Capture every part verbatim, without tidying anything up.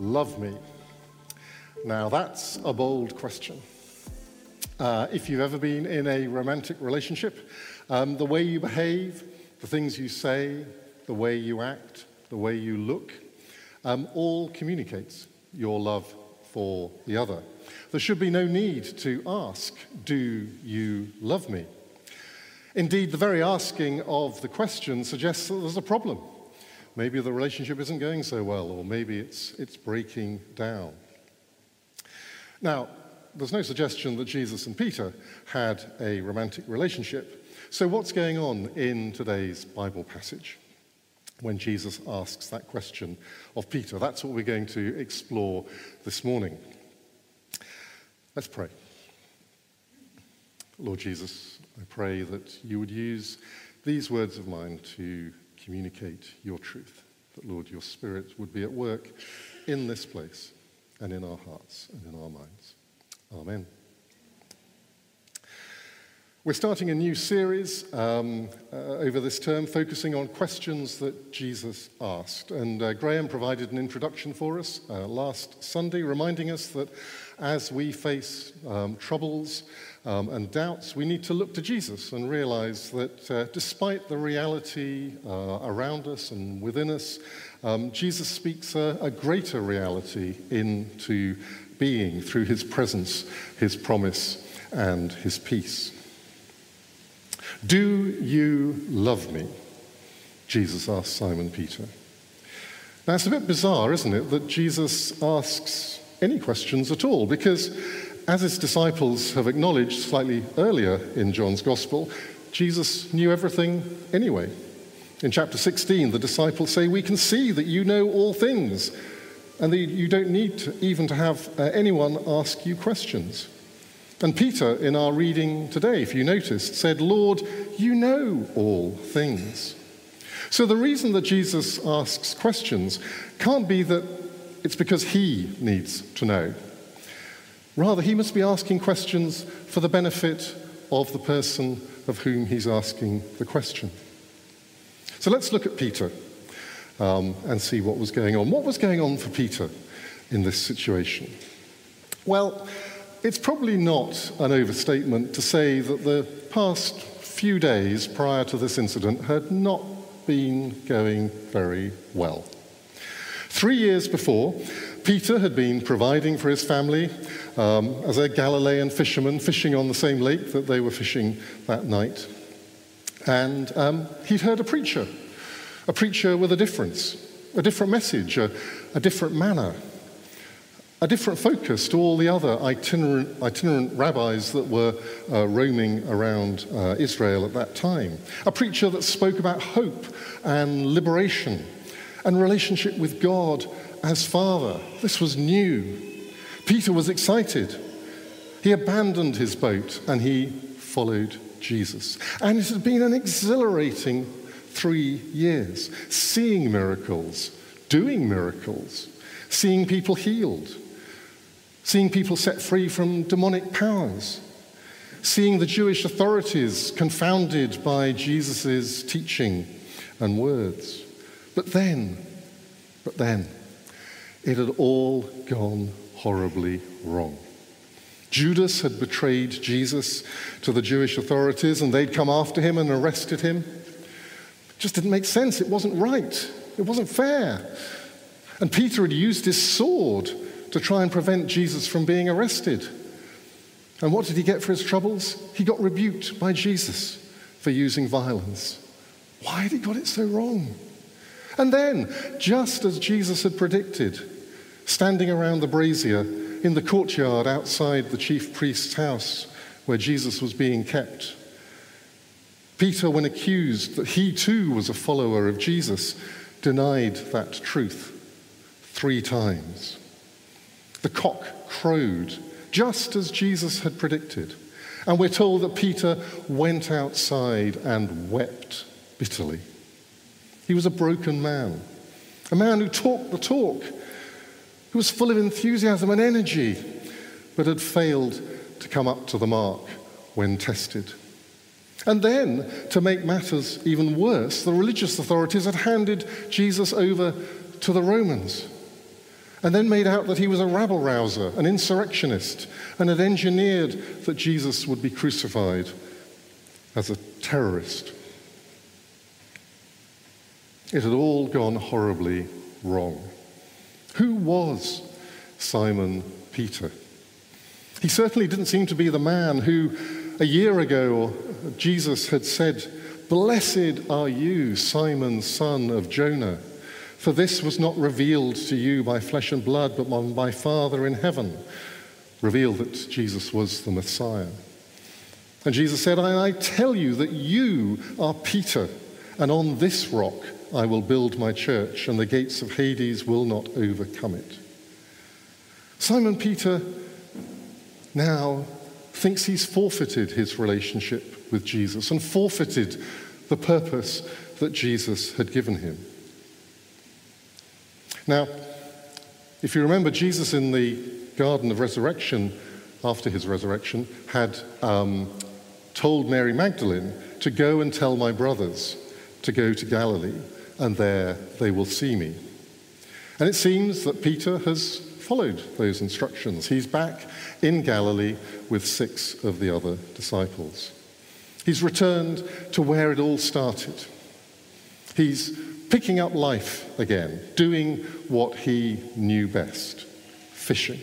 love me? Now that's a bold question. Uh, if you've ever been in a romantic relationship, um, the way you behave, the things you say, the way you act, the way you look, um, all communicates your love for the other. There should be no need to ask, do you love me? Indeed, the very asking of the question suggests that there's a problem. Maybe the relationship isn't going so well, or maybe it's, it's breaking down. Now, there's no suggestion that Jesus and Peter had a romantic relationship. So what's going on in today's Bible passage when Jesus asks that question of Peter? That's what we're going to explore this morning. Let's pray. Lord Jesus, I pray that you would use these words of mine to communicate your truth. That, Lord, your Spirit would be at work in this place and in our hearts and in our minds. Amen. We're starting a new series um, uh, over this term focusing on questions that Jesus asked. And uh, Graham provided an introduction for us uh, last Sunday, reminding us that as we face um, troubles um, and doubts, we need to look to Jesus and realize that uh, despite the reality uh, around us and within us, um, Jesus speaks a, a greater reality into being through his presence, his promise, and his peace. Do you love me? Jesus asked Simon Peter. Now, it's a bit bizarre, isn't it, that Jesus asks any questions at all, because as his disciples have acknowledged slightly earlier in John's Gospel, Jesus knew everything anyway. In chapter sixteen, the disciples say, "We can see that you know all things, and that you don't need to, even to have uh, anyone ask you questions." And Peter, in our reading today, if you noticed, said, "Lord, you know all things." So the reason that Jesus asks questions can't be that it's because he needs to know. Rather, he must be asking questions for the benefit of the person of whom he's asking the question. So let's look at Peter um, and see what was going on. What was going on for Peter in this situation? Well, it's probably not an overstatement to say that the past few days prior to this incident had not been going very well. Three years before, Peter had been providing for his family um, as a Galilean fisherman, fishing on the same lake that they were fishing that night. And um, he'd heard a preacher, a preacher with a difference, a different message, a, a different manner, a different focus to all the other itinerant, itinerant rabbis that were uh, roaming around uh, Israel at that time. A preacher that spoke about hope and liberation and relationship with God as Father. This was new. Peter was excited. He abandoned his boat and he followed Jesus. And it had been an exhilarating three years, seeing miracles, doing miracles, seeing people healed, seeing people set free from demonic powers, seeing the Jewish authorities confounded by Jesus' teaching and words. But then, but then, it had all gone horribly wrong. Judas had betrayed Jesus to the Jewish authorities, and they'd come after him and arrested him. It just didn't make sense. It wasn't right. It wasn't fair. And Peter had used his sword to try and prevent Jesus from being arrested. And what did he get for his troubles? He got rebuked by Jesus for using violence. Why had he got it so wrong? And then, just as Jesus had predicted, standing around the brazier in the courtyard outside the chief priest's house where Jesus was being kept, Peter, when accused that he too was a follower of Jesus, denied that truth three times. The cock crowed, just as Jesus had predicted. And we're told that Peter went outside and wept bitterly. He was a broken man, a man who talked the talk, who was full of enthusiasm and energy, but had failed to come up to the mark when tested. And then, to make matters even worse, the religious authorities had handed Jesus over to the Romans. and then made out that he was a rabble-rouser, an insurrectionist, and had engineered that Jesus would be crucified as a terrorist. It had all gone horribly wrong. Who was Simon Peter? He certainly didn't seem to be the man who, a year ago, Jesus had said, "Blessed are you, Simon, son of Jonah, for this was not revealed to you by flesh and blood, but by my Father in heaven," revealed that Jesus was the Messiah. And Jesus said, I, I tell you that you are Peter, and on this rock I will build my church, and the gates of Hades will not overcome it. Simon Peter now thinks he's forfeited his relationship with Jesus and forfeited the purpose that Jesus had given him. Now, if you remember, Jesus in the Garden of Resurrection, after his resurrection, had um, told Mary Magdalene to go and tell my brothers to go to Galilee, and there they will see me. And it seems that Peter has followed those instructions. He's back in Galilee with six of the other disciples. He's returned to where it all started. He's picking up life again, doing what he knew best, fishing.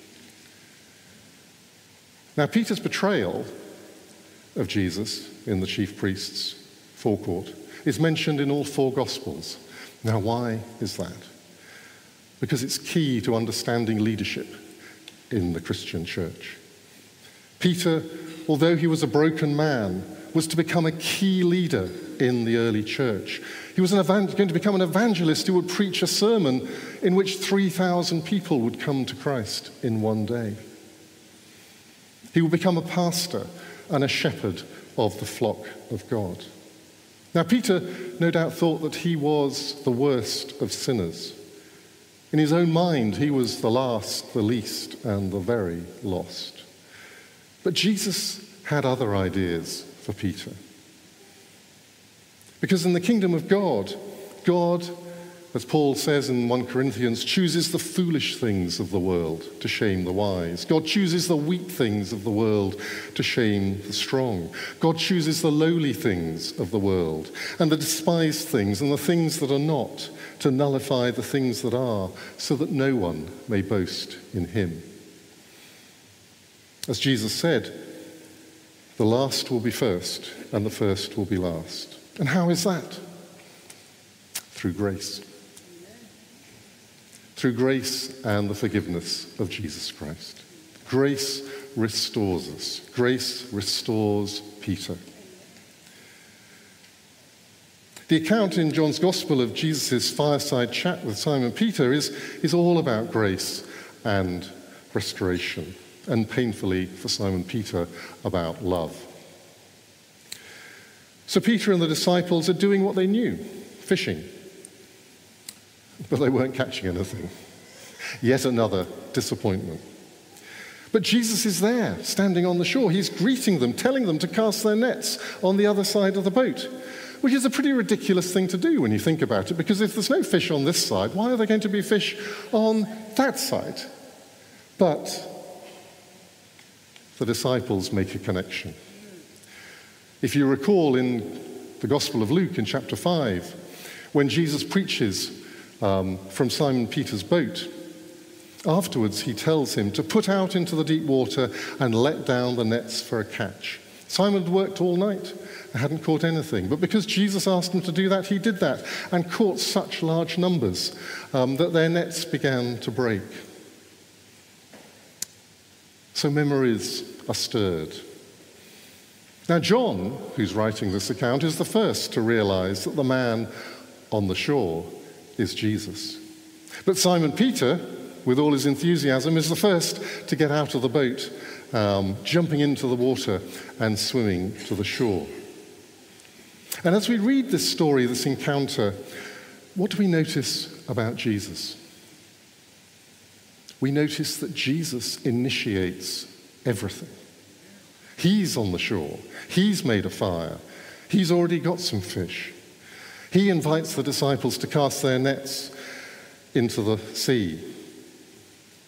Now, Peter's betrayal of Jesus in the chief priest's forecourt is mentioned in all four Gospels. Now, why is that? Because it's key to understanding leadership in the Christian church. Peter, although he was a broken man, was to become a key leader in the early church. He was an evan- going to become an evangelist who would preach a sermon in which three thousand people would come to Christ in one day. He would become a pastor and a shepherd of the flock of God. Now, Peter no doubt thought that he was the worst of sinners. In his own mind, he was the last, the least, and the very lost. But Jesus had other ideas for Peter. Because in the kingdom of God, God, as Paul says in First Corinthians, chooses the foolish things of the world to shame the wise. God chooses the weak things of the world to shame the strong. God chooses the lowly things of the world and the despised things and the things that are not to nullify the things that are, so that no one may boast in him. As Jesus said, the last will be first and the first will be last. And how is that? Through grace. Through grace and the forgiveness of Jesus Christ. Grace restores us. Grace restores Peter. The account in John's Gospel of Jesus' fireside chat with Simon Peter is, is all about grace and restoration, and painfully for Simon Peter, about love. So Peter and the disciples are doing what they knew, fishing. But they weren't catching anything. Yet another disappointment. But Jesus is there, standing on the shore. He's greeting them, telling them to cast their nets on the other side of the boat, which is a pretty ridiculous thing to do when you think about it, because if there's no fish on this side, why are there going to be fish on that side? But the disciples make a connection. If you recall in the Gospel of Luke in chapter five, when Jesus preaches um, from Simon Peter's boat, afterwards he tells him to put out into the deep water and let down the nets for a catch. Simon had worked all night and hadn't caught anything, but because Jesus asked him to do that, he did that and caught such large numbers um, that their nets began to break. So memories are stirred. Now, John, who's writing this account, is the first to realize that the man on the shore is Jesus. But Simon Peter, with all his enthusiasm, is the first to get out of the boat, um, jumping into the water and swimming to the shore. And as we read this story, this encounter, what do we notice about Jesus? We notice that Jesus initiates everything. He's on the shore. He's made a fire. He's already got some fish. He invites the disciples to cast their nets into the sea.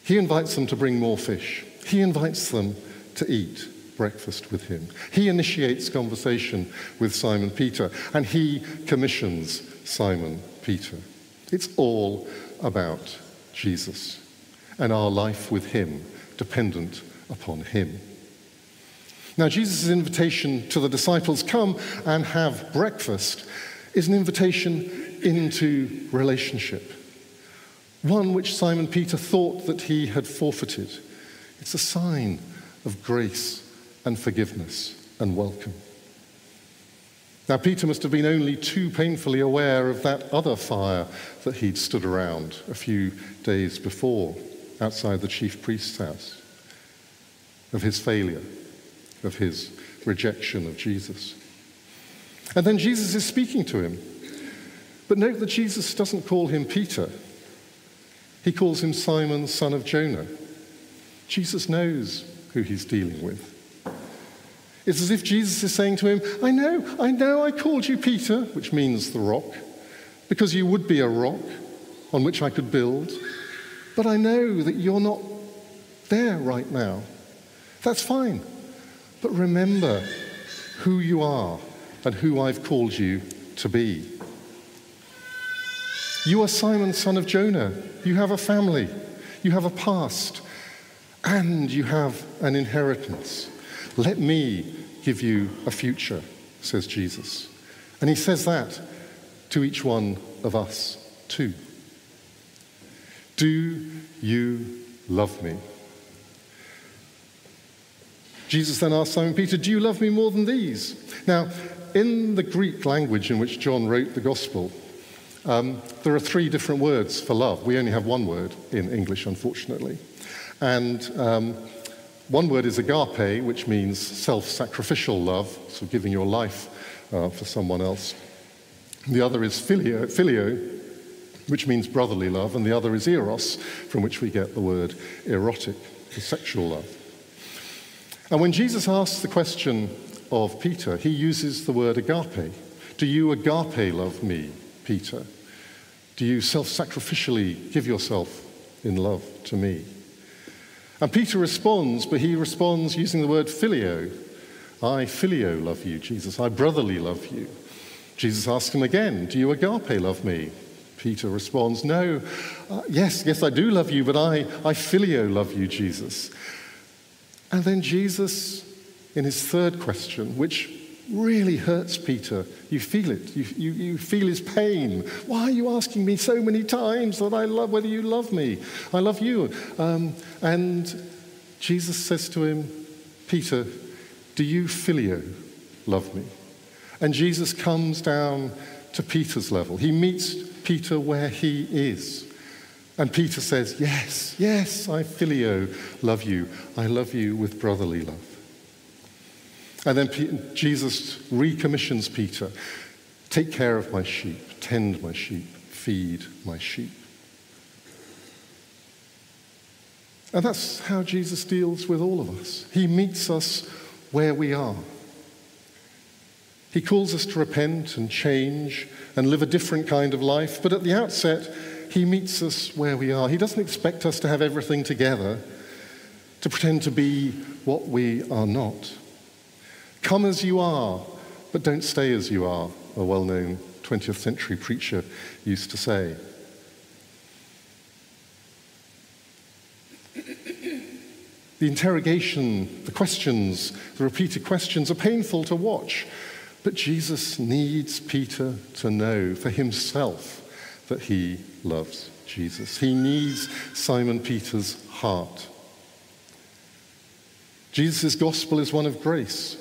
He invites them to bring more fish. He invites them to eat breakfast with him. He initiates conversation with Simon Peter, and he commissions Simon Peter. It's all about Jesus and our life with him, dependent upon him. Now, Jesus' invitation to the disciples, come and have breakfast, is an invitation into relationship, one which Simon Peter thought that he had forfeited. It's a sign of grace and forgiveness and welcome. Now, Peter must have been only too painfully aware of that other fire that he'd stood around a few days before outside the chief priest's house, of his failure, of his rejection of Jesus. And then Jesus is speaking to him. But note that Jesus doesn't call him Peter. He calls him Simon, son of Jonah. Jesus knows who he's dealing with. It's as if Jesus is saying to him, I know, I know I called you Peter, which means the rock, because you would be a rock on which I could build, but I know that you're not there right now. That's fine. But remember who you are and who I've called you to be. You are Simon, son of Jonah. You have a family. You have a past. And you have an inheritance. Let me give you a future, says Jesus. And he says that to each one of us too. Do you love me? Jesus then asked Simon Peter, do you love me more than these? Now, in the Greek language in which John wrote the Gospel, um, there are three different words for love. We only have one word in English, unfortunately. And um, one word is agape, which means self-sacrificial love, so giving your life uh, for someone else. The other is filio, filio, which means brotherly love, and the other is eros, from which we get the word erotic, the sexual love. And when Jesus asks the question of Peter, he uses the word agape. Do you agape love me, Peter? Do you self-sacrificially give yourself in love to me? And Peter responds, but he responds using the word filio. I filio love you, Jesus. I brotherly love you. Jesus asks him again, do you agape love me? Peter responds, no, uh, yes, yes, I do love you, but I, I filio love you, Jesus. And then Jesus, in his third question, which really hurts Peter, you feel it, you, you, you feel his pain. Why are you asking me so many times that I love, whether you love me? I love you. Um, and Jesus says to him, Peter, do you filio love me? And Jesus comes down to Peter's level. He meets Peter where he is. And Peter says, yes, yes, I filio love you. I love you with brotherly love. And then P- Jesus recommissions Peter, take care of my sheep, tend my sheep, feed my sheep. And that's how Jesus deals with all of us. He meets us where we are. He calls us to repent and change and live a different kind of life, but at the outset, he meets us where we are. He doesn't expect us to have everything together, to pretend to be what we are not. Come as you are, but don't stay as you are, a well-known twentieth century preacher used to say. The interrogation, the questions, the repeated questions are painful to watch, but Jesus needs Peter to know for himself that he loves Jesus. He needs Simon Peter's heart. Jesus' gospel is one of grace.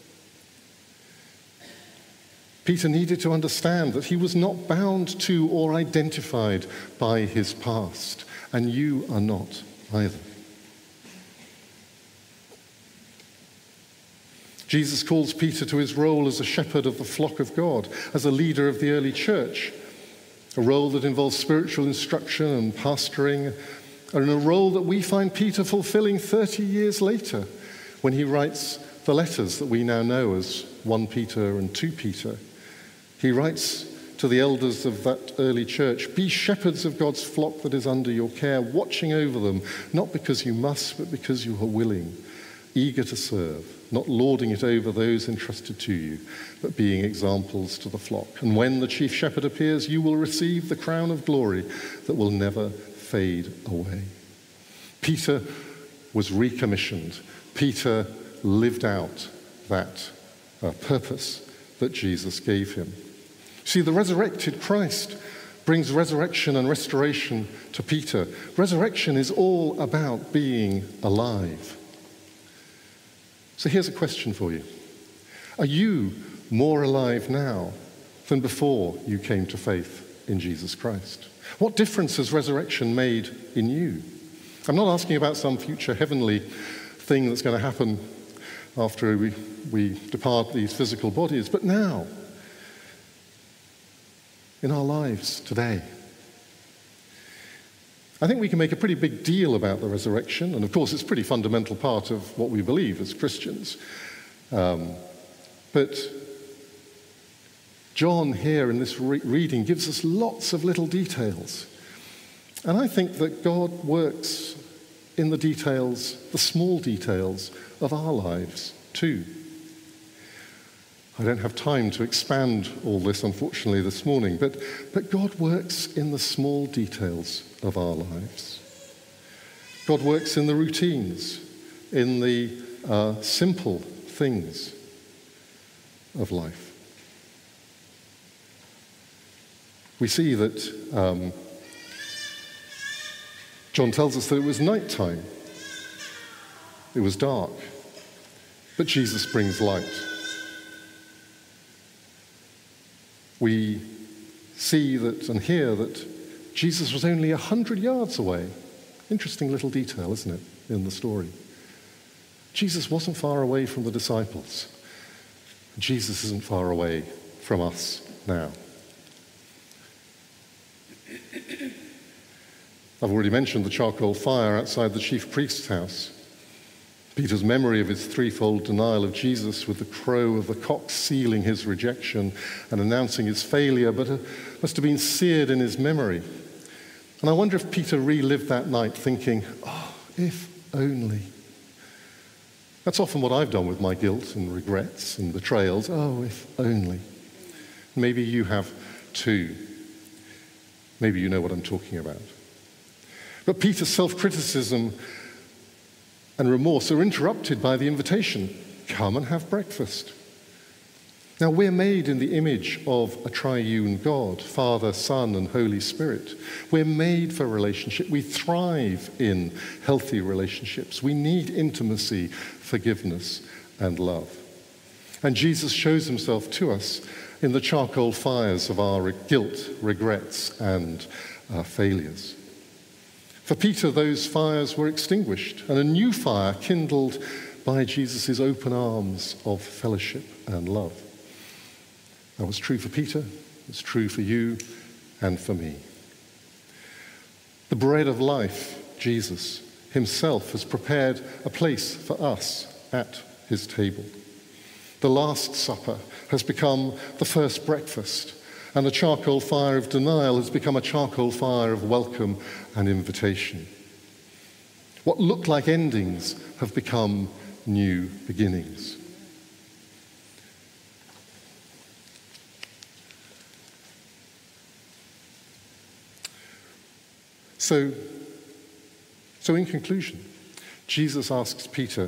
Peter needed to understand that he was not bound to or identified by his past, and you are not either. Jesus calls Peter to his role as a shepherd of the flock of God, as a leader of the early church, a role that involves spiritual instruction and pastoring, and a role that we find Peter fulfilling thirty years later when he writes the letters that we now know as First Peter and Second Peter. He writes to the elders of that early church, "Be shepherds of God's flock that is under your care, watching over them, not because you must, but because you are willing, eager to serve, not lording it over those entrusted to you, but being examples to the flock. And when the chief shepherd appears, you will receive the crown of glory that will never fade away." Peter was recommissioned. Peter lived out that uh, purpose that Jesus gave him. See, the resurrected Christ brings resurrection and restoration to Peter. Resurrection is all about being alive. So here's a question for you. Are you more alive now than before you came to faith in Jesus Christ? What difference has resurrection made in you? I'm not asking about some future heavenly thing that's going to happen after we, we depart these physical bodies, but now, in our lives today. I think we can make a pretty big deal about the resurrection, and of course it's a pretty fundamental part of what we believe as Christians. Um, but John here in this re- reading gives us lots of little details. And I think that God works in the details, the small details of our lives too. I don't have time to expand all this, unfortunately, this morning, but, but God works in the small details of our lives. God works in the routines, in the uh, simple things of life. We see that um, John tells us that it was nighttime. It was dark, but Jesus brings light. We see that and hear that Jesus was only a hundred yards away. Interesting little detail, isn't it, in the story? Jesus wasn't far away from the disciples. Jesus isn't far away from us now. I've already mentioned the charcoal fire outside the chief priest's house. Peter's memory of his threefold denial of Jesus, with the crow of the cock sealing his rejection and announcing his failure, but uh, must have been seared in his memory. And I wonder if Peter relived that night thinking, oh, if only. That's often what I've done with my guilt and regrets and betrayals. Oh, if only. Maybe you have too. Maybe you know what I'm talking about. But Peter's self-criticism and remorse are interrupted by the invitation, come and have breakfast. Now, we're made in the image of a triune God, Father, Son, and Holy Spirit. We're made for relationship. We thrive in healthy relationships. We need intimacy, forgiveness, and love. And Jesus shows himself to us in the charcoal fires of our guilt, regrets, and uh, failures. For Peter, those fires were extinguished, and a new fire kindled by Jesus' open arms of fellowship and love. That was true for Peter, it's true for you and for me. The bread of life, Jesus himself, has prepared a place for us at his table. The Last Supper has become the first breakfast, and the charcoal fire of denial has become a charcoal fire of welcome and invitation. What looked like endings have become new beginnings. So, so in conclusion, Jesus asks Peter,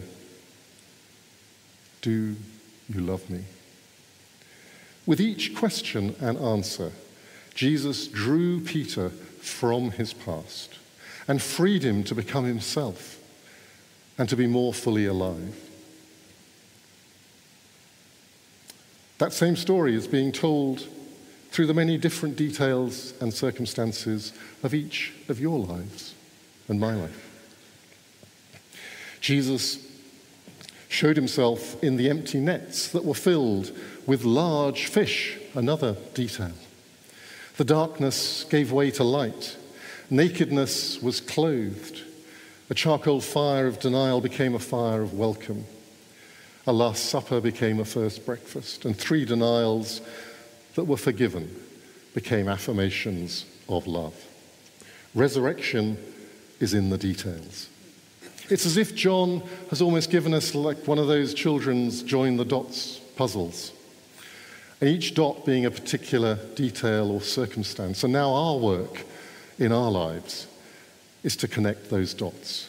do you love me? With each question and answer, Jesus drew Peter from his past and freed him to become himself and to be more fully alive. That same story is being told through the many different details and circumstances of each of your lives and my life. Jesus showed himself in the empty nets that were filled with large fish, another detail. The darkness gave way to light. Nakedness was clothed. A charcoal fire of denial became a fire of welcome. A Last Supper became a first breakfast, and three denials that were forgiven became affirmations of love. Resurrection is in the details. It's as if John has almost given us like one of those children's join the dots puzzles, and each dot being a particular detail or circumstance. And now our work in our lives is to connect those dots.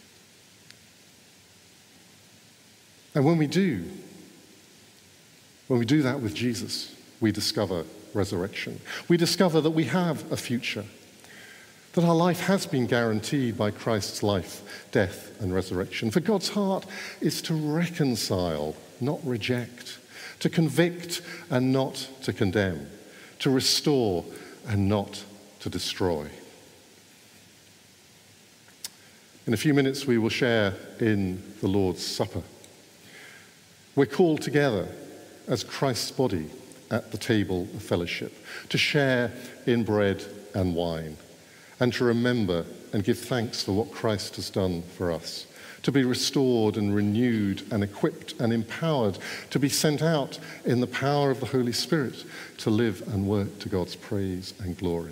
And when we do, when we do that with Jesus, we discover resurrection. We discover that we have a future, that our life has been guaranteed by Christ's life, death, and resurrection. For God's heart is to reconcile, not reject, to convict and not to condemn, to restore and not to destroy. In a few minutes, we will share in the Lord's Supper. We're called together as Christ's body at the table of fellowship, to share in bread and wine, and to remember and give thanks for what Christ has done for us, to be restored and renewed and equipped and empowered, to be sent out in the power of the Holy Spirit to live and work to God's praise and glory.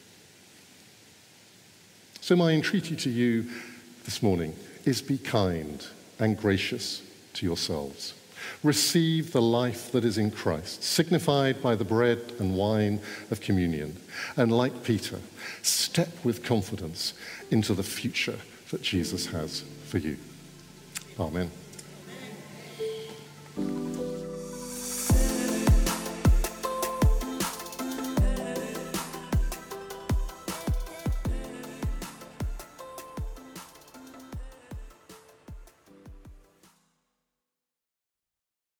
So my entreaty to you this morning is be kind and gracious to yourselves. Receive the life that is in Christ, signified by the bread and wine of communion. And like Peter, step with confidence into the future that Jesus has for you. Amen.